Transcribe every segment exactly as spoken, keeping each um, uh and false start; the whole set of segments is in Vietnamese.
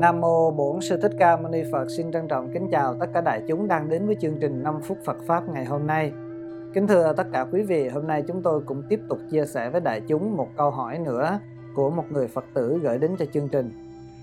Nam Mô Bổn Sư Thích Ca Mâu Ni Phật. Xin trân trọng kính chào tất cả đại chúng đang đến với chương trình năm phút Phật Pháp ngày hôm nay. Kính thưa tất cả quý vị, hôm nay chúng tôi cũng tiếp tục chia sẻ với đại chúng một câu hỏi nữa của một người Phật tử gửi đến cho chương trình.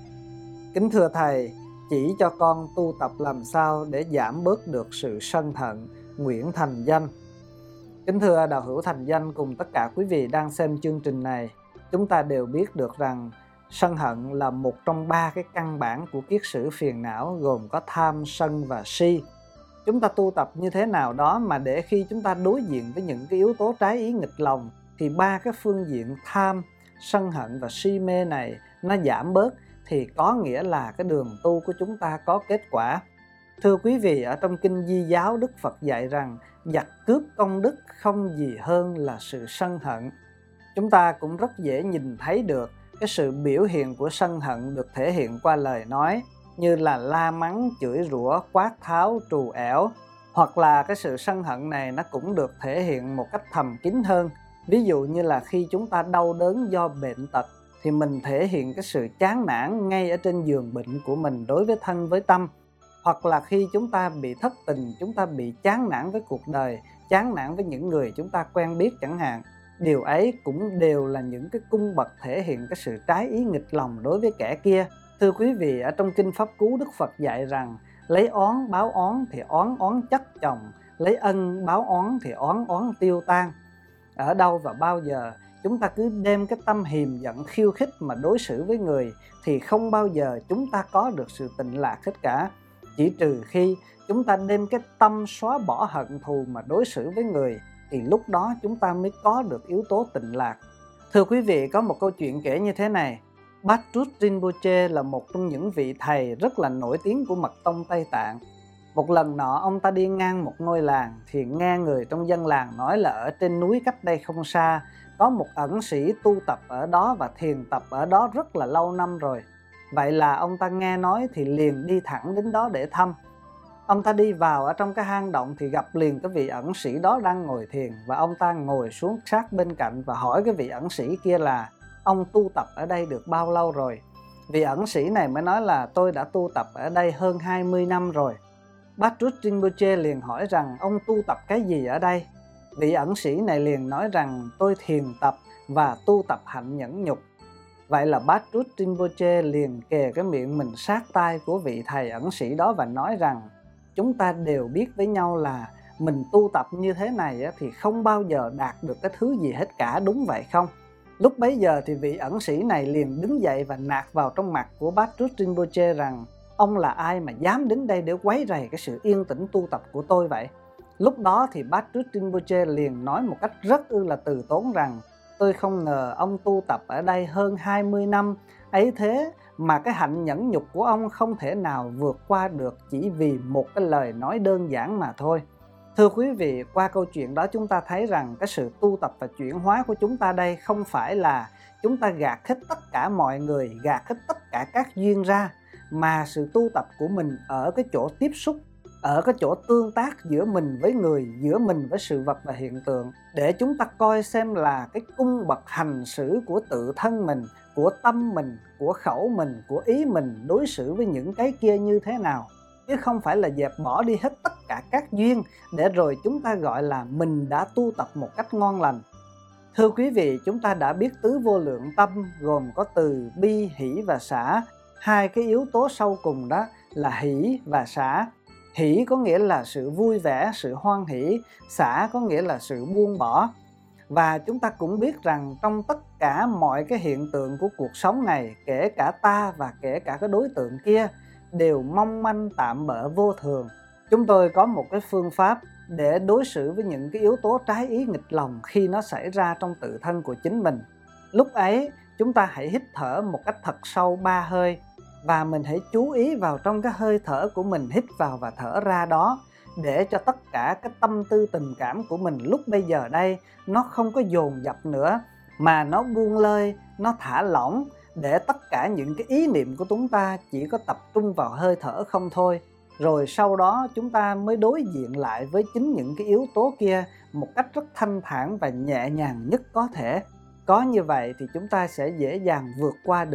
Kính thưa Thầy, chỉ cho con tu tập làm sao để giảm bớt được sự sân hận, nguyện thành danh. Kính thưa đạo hữu thành danh cùng tất cả quý vị đang xem chương trình này, chúng ta đều biết được rằng sân hận là một trong ba cái căn bản của kiết sử phiền não, gồm có tham, sân và si. Chúng ta tu tập như thế nào đó mà để khi chúng ta đối diện với những cái yếu tố trái ý nghịch lòng thì ba cái phương diện tham, sân hận và si mê này nó giảm bớt, thì có nghĩa là cái đường tu của chúng ta có kết quả. Thưa quý vị, ở trong Kinh Di Giáo, Đức Phật dạy rằng giặc cướp công đức không gì hơn là sự sân hận. Chúng ta cũng rất dễ nhìn thấy được cái sự biểu hiện của sân hận được thể hiện qua lời nói, như là la mắng, chửi rủa, quát tháo, trù ẻo. Hoặc là cái sự sân hận này nó cũng được thể hiện một cách thầm kín hơn. Ví dụ như là khi chúng ta đau đớn do bệnh tật thì mình thể hiện cái sự chán nản ngay ở trên giường bệnh của mình đối với thân với tâm. Hoặc là khi chúng ta bị thất tình, chúng ta bị chán nản với cuộc đời, chán nản với những người chúng ta quen biết chẳng hạn. Điều ấy cũng đều là những cái cung bậc thể hiện cái sự trái ý nghịch lòng đối với kẻ kia. Thưa quý vị, ở trong Kinh Pháp Cú, Đức Phật dạy rằng lấy oán báo oán thì oán oán chất chồng, lấy ân báo oán thì oán oán tiêu tan. Ở đâu và bao giờ chúng ta cứ đem cái tâm hiềm giận khiêu khích mà đối xử với người thì không bao giờ chúng ta có được sự tịnh lạc hết cả. Chỉ trừ khi chúng ta đem cái tâm xóa bỏ hận thù mà đối xử với người thì lúc đó chúng ta mới có được yếu tố tịnh lạc. Thưa quý vị, có một câu chuyện kể như thế này. Bát-rút Rinpoche là một trong những vị thầy rất là nổi tiếng của mật tông Tây Tạng. Một lần nọ ông ta đi ngang một ngôi làng thì nghe người trong dân làng nói là ở trên núi cách đây không xa có một ẩn sĩ tu tập ở đó và thiền tập ở đó rất là lâu năm rồi. Vậy là ông ta nghe nói thì liền đi thẳng đến đó để thăm. Ông ta đi vào ở trong cái hang động thì gặp liền cái vị ẩn sĩ đó đang ngồi thiền, và ông ta ngồi xuống sát bên cạnh và hỏi cái vị ẩn sĩ kia là ông tu tập ở đây được bao lâu rồi. Vị ẩn sĩ này mới nói là tôi đã tu tập ở đây hơn hai mươi năm rồi. Bát-rút Rinpoche liền hỏi rằng ông tu tập cái gì ở đây? Vị ẩn sĩ này liền nói rằng tôi thiền tập và tu tập hạnh nhẫn nhục. Vậy là Bát-rút Rinpoche liền kề cái miệng mình sát tai của vị thầy ẩn sĩ đó và nói rằng chúng ta đều biết với nhau là mình tu tập như thế này thì không bao giờ đạt được cái thứ gì hết cả, đúng vậy không? Lúc bấy giờ thì vị ẩn sĩ này liền đứng dậy và nạt vào trong mặt của Bát-rút Rinpoche rằng ông là ai mà dám đến đây để quấy rầy cái sự yên tĩnh tu tập của tôi vậy? Lúc đó thì Bát-rút Rinpoche liền nói một cách rất ư là từ tốn rằng tôi không ngờ ông tu tập ở đây hơn hai mươi năm, ấy thế mà cái hạnh nhẫn nhục của ông không thể nào vượt qua được chỉ vì một cái lời nói đơn giản mà thôi. Thưa quý vị, qua câu chuyện đó chúng ta thấy rằng cái sự tu tập và chuyển hóa của chúng ta đây không phải là chúng ta gạt hết tất cả mọi người, gạt hết tất cả các duyên ra, mà sự tu tập của mình ở cái chỗ tiếp xúc, ở cái chỗ tương tác giữa mình với người, giữa mình với sự vật và hiện tượng, để chúng ta coi xem là cái cung bậc hành xử của tự thân mình, của tâm mình, của khẩu mình, của ý mình đối xử với những cái kia như thế nào. Chứ không phải là dẹp bỏ đi hết tất cả các duyên để rồi chúng ta gọi là mình đã tu tập một cách ngon lành. Thưa quý vị, chúng ta đã biết tứ vô lượng tâm gồm có từ bi, hỷ và xả. Hai cái yếu tố sau cùng đó là hỷ và xả. Hỷ có nghĩa là sự vui vẻ, sự hoan hỷ, xả có nghĩa là sự buông bỏ. Và chúng ta cũng biết rằng trong tất cả mọi cái hiện tượng của cuộc sống này, kể cả ta và kể cả cái đối tượng kia, đều mong manh tạm bợ vô thường. Chúng tôi có một cái phương pháp để đối xử với những cái yếu tố trái ý nghịch lòng khi nó xảy ra trong tự thân của chính mình. Lúc ấy, chúng ta hãy hít thở một cách thật sâu ba hơi, và mình hãy chú ý vào trong cái hơi thở của mình hít vào và thở ra đó, để cho tất cả cái tâm tư tình cảm của mình lúc bây giờ đây nó không có dồn dập nữa, mà nó buông lơi, nó thả lỏng, để tất cả những cái ý niệm của chúng ta chỉ có tập trung vào hơi thở không thôi. Rồi sau đó chúng ta mới đối diện lại với chính những cái yếu tố kia một cách rất thanh thản và nhẹ nhàng nhất có thể. Có như vậy thì chúng ta sẽ dễ dàng vượt qua được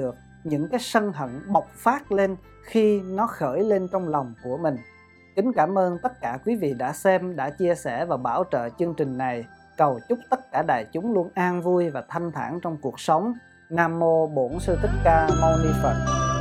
những cái sân hận bộc phát lên khi nó khởi lên trong lòng của mình. Kính cảm ơn tất cả quý vị đã xem, đã chia sẻ và bảo trợ chương trình này. Cầu chúc tất cả đại chúng luôn an vui và thanh thản trong cuộc sống. Nam mô Bổn Sư Thích Ca Mâu Ni Phật.